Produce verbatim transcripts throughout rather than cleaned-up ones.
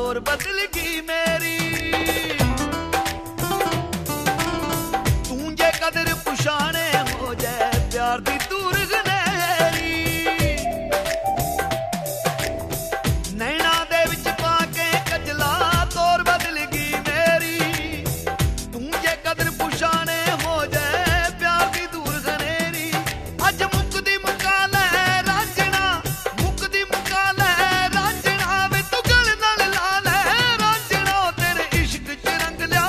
तोर बदल गई मेरी। तू जे कदर पुछाने हो जाए प्यार दी दूर गनेरी। नैना दे विच पाके कजला तोर बदल गई मेरी। तू जे कदर पुछाने हो जाए प्यार दी दूर गनेरी। अज मुकदी मुका लै रांझना, मुकदी मुका लै रांझना वे तू गल नाल ला लै रांझना। तेरे इश्क च रंग लिया,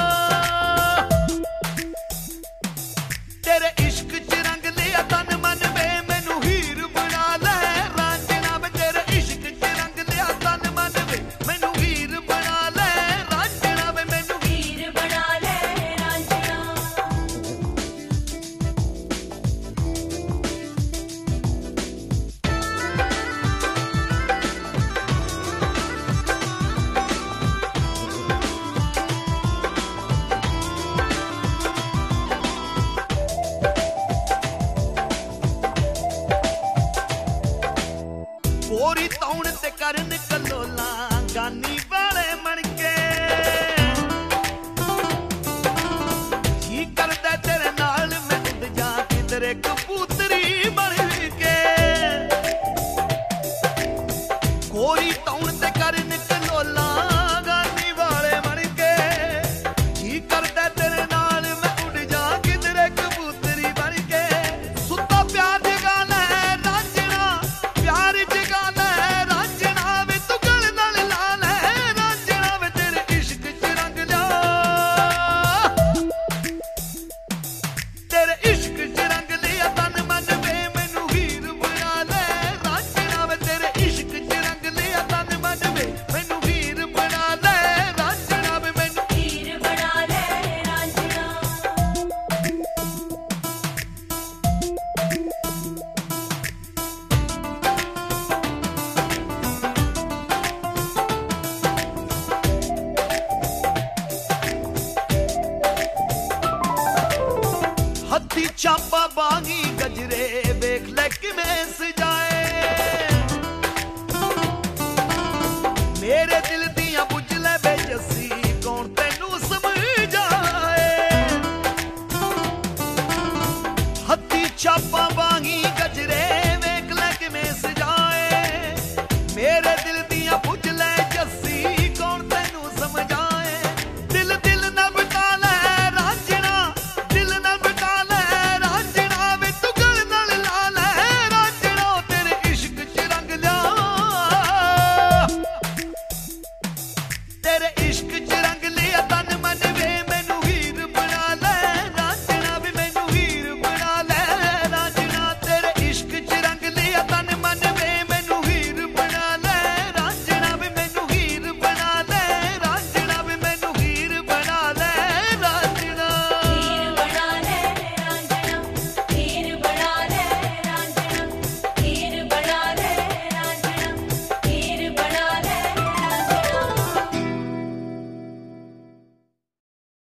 तेरे इश्क च रंग लिया तन मन वे मैनू हीर बना लै रांझना वे। तेरे इश्क च रंग लिया तन मन वे मैनू हीर बना लै रांझना वे। मैनू हीर बना ले रांझना। गोरी तौण ते करन कलोला गानी वाले मन